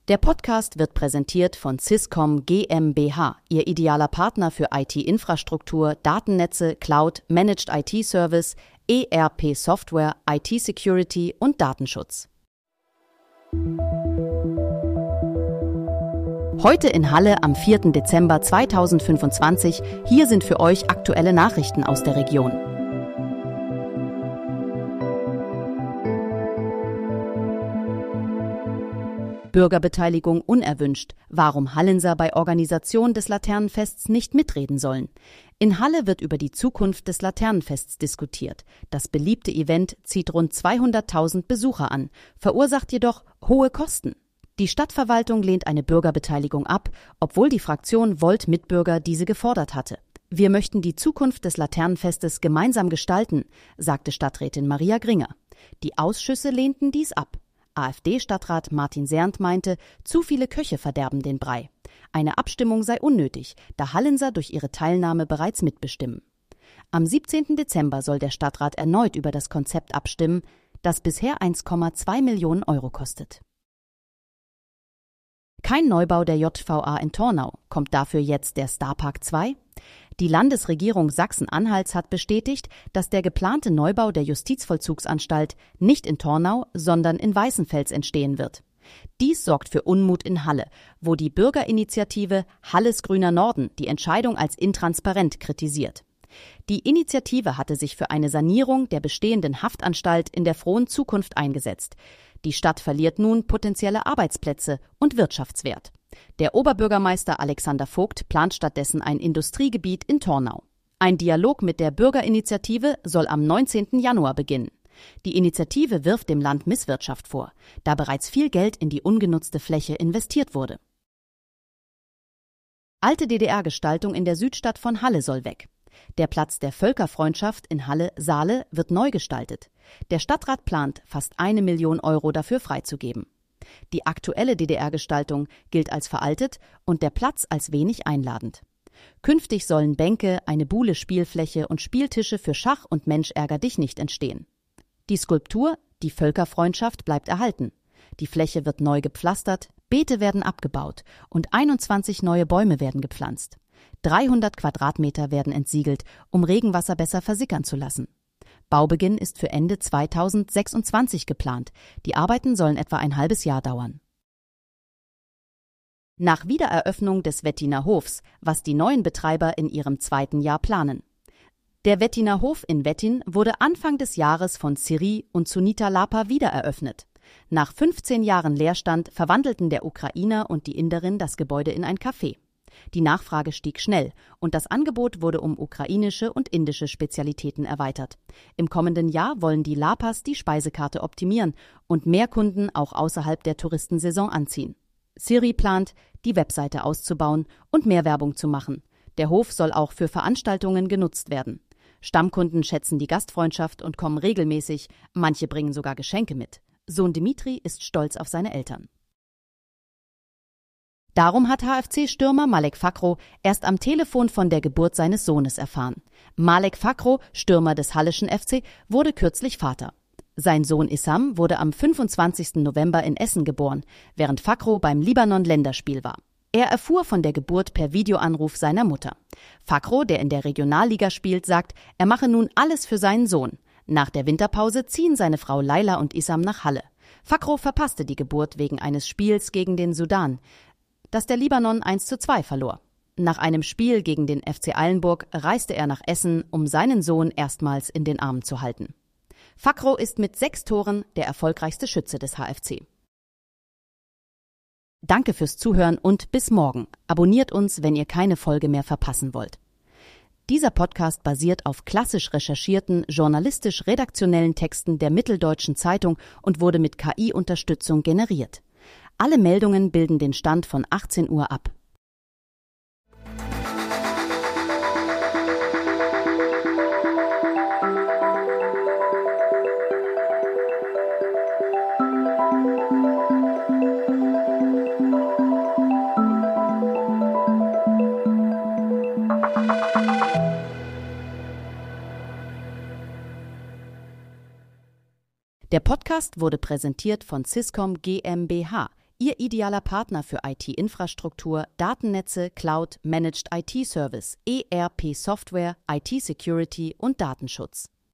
Der Podcast wird präsentiert von Swisscom GmbH, Ihr idealer Partner für IT-Infrastruktur, Datennetze, Cloud, Managed IT-Service, ERP-Software, IT-Security und Datenschutz. Heute in Halle am 4. Dezember 2025. Hier sind für euch aktuelle Nachrichten aus der Region. Bürgerbeteiligung unerwünscht. Warum Hallenser bei Organisation des Laternenfests nicht mitreden sollen. In Halle wird über die Zukunft des Laternenfests diskutiert. Das beliebte Event zieht rund 200.000 Besucher an, verursacht jedoch hohe Kosten. Die Stadtverwaltung lehnt eine Bürgerbeteiligung ab, obwohl die Fraktion Volt Mitbürger diese gefordert hatte. Wir möchten die Zukunft des Laternenfestes gemeinsam gestalten, sagte Stadträtin Maria Gringer. Die Ausschüsse lehnten dies ab. AfD-Stadtrat Martin Sernt meinte, zu viele Köche verderben den Brei. Eine Abstimmung sei unnötig, da Hallenser durch ihre Teilnahme bereits mitbestimmen. Am 17. Dezember soll der Stadtrat erneut über das Konzept abstimmen, das bisher 1,2 Millionen Euro kostet. Kein Neubau der JVA in Tornau. Kommt dafür jetzt der Starpark 2? Die Landesregierung Sachsen-Anhalts hat bestätigt, dass der geplante Neubau der Justizvollzugsanstalt nicht in Tornau, sondern in Weißenfels entstehen wird. Dies sorgt für Unmut in Halle, wo die Bürgerinitiative Halles Grüner Norden die Entscheidung als intransparent kritisiert. Die Initiative hatte sich für eine Sanierung der bestehenden Haftanstalt in der frohen Zukunft eingesetzt. Die Stadt verliert nun potenzielle Arbeitsplätze und Wirtschaftswert. Der Oberbürgermeister Alexander Vogt plant stattdessen ein Industriegebiet in Tornau. Ein Dialog mit der Bürgerinitiative soll am 19. Januar beginnen. Die Initiative wirft dem Land Misswirtschaft vor, da bereits viel Geld in die ungenutzte Fläche investiert wurde. Alte DDR-Gestaltung in der Südstadt von Halle soll weg. Der Platz der Völkerfreundschaft in Halle-Saale wird neu gestaltet. Der Stadtrat plant, fast 1 Million Euro dafür freizugeben. Die aktuelle DDR-Gestaltung gilt als veraltet und der Platz als wenig einladend. Künftig sollen Bänke, eine Buhle-Spielfläche und Spieltische für Schach und Mensch ärger dich nicht entstehen. Die Skulptur, die Völkerfreundschaft, bleibt erhalten. Die Fläche wird neu gepflastert, Beete werden abgebaut und 21 neue Bäume werden gepflanzt. 300 Quadratmeter werden entsiegelt, um Regenwasser besser versickern zu lassen. Baubeginn ist für Ende 2026 geplant. Die Arbeiten sollen etwa ein halbes Jahr dauern. Nach Wiedereröffnung des Wettiner Hofs, was die neuen Betreiber in ihrem zweiten Jahr planen. Der Wettiner Hof in Wettin wurde Anfang des Jahres von Siri und Sunita Lapa wiedereröffnet. Nach 15 Jahren Leerstand verwandelten der Ukrainer und die Inderin das Gebäude in ein Café. Die Nachfrage stieg schnell und das Angebot wurde um ukrainische und indische Spezialitäten erweitert. Im kommenden Jahr wollen die Lapas die Speisekarte optimieren und mehr Kunden auch außerhalb der Touristensaison anziehen. Siri plant, die Webseite auszubauen und mehr Werbung zu machen. Der Hof soll auch für Veranstaltungen genutzt werden. Stammkunden schätzen die Gastfreundschaft und kommen regelmäßig, manche bringen sogar Geschenke mit. Sohn Dimitri ist stolz auf seine Eltern. Darum hat HFC-Stürmer Malek Fakro erst am Telefon von der Geburt seines Sohnes erfahren. Malek Fakro, Stürmer des Halleschen FC, wurde kürzlich Vater. Sein Sohn Issam wurde am 25. November in Essen geboren, während Fakro beim Libanon-Länderspiel war. Er erfuhr von der Geburt per Videoanruf seiner Mutter. Fakro, der in der Regionalliga spielt, sagt, er mache nun alles für seinen Sohn. Nach der Winterpause ziehen seine Frau Laila und Issam nach Halle. Fakro verpasste die Geburt wegen eines Spiels gegen den Sudan, das der Libanon 1:2 verlor. Nach einem Spiel gegen den FC Eilenburg reiste er nach Essen, um seinen Sohn erstmals in den Armen zu halten. Fakro ist mit 6 Toren der erfolgreichste Schütze des HFC. Danke fürs Zuhören und bis morgen. Abonniert uns, wenn ihr keine Folge mehr verpassen wollt. Dieser Podcast basiert auf klassisch recherchierten, journalistisch-redaktionellen Texten der Mitteldeutschen Zeitung und wurde mit KI-Unterstützung generiert. Alle Meldungen bilden den Stand von 18 Uhr ab. Der Podcast wurde präsentiert von Swisscom GmbH, Ihr idealer Partner für IT-Infrastruktur, Datennetze, Cloud, Managed IT-Service, ERP-Software, IT-Security und Datenschutz.